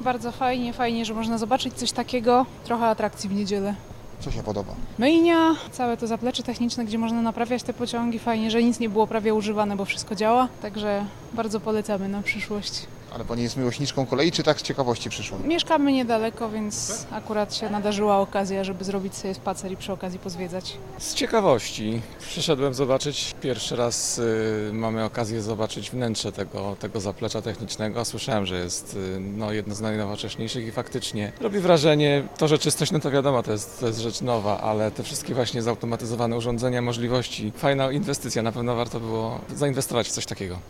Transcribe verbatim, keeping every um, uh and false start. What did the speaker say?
bardzo fajnie, fajnie, że można zobaczyć coś takiego. Trochę atrakcji w niedzielę. Co się podoba? Myjnia, całe to zaplecze techniczne, gdzie można naprawiać te pociągi. Fajnie, że nic nie było prawie używane, bo wszystko działa. Także bardzo polecamy na przyszłość. Ale pani jest miłośniczką kolei, czy tak z ciekawości przyszła? Mieszkamy niedaleko, więc akurat się nadarzyła okazja, żeby zrobić sobie spacer i przy okazji pozwiedzać. Z ciekawości przyszedłem zobaczyć, pierwszy raz y, mamy okazję zobaczyć wnętrze tego, tego zaplecza technicznego. Słyszałem, że jest y, no, jedno z najnowocześniejszych i faktycznie robi wrażenie. To, że czystość, no to wiadomo, to jest, to jest rzecz nowa, ale te wszystkie właśnie zautomatyzowane urządzenia, możliwości, fajna inwestycja, na pewno warto było zainwestować w coś takiego.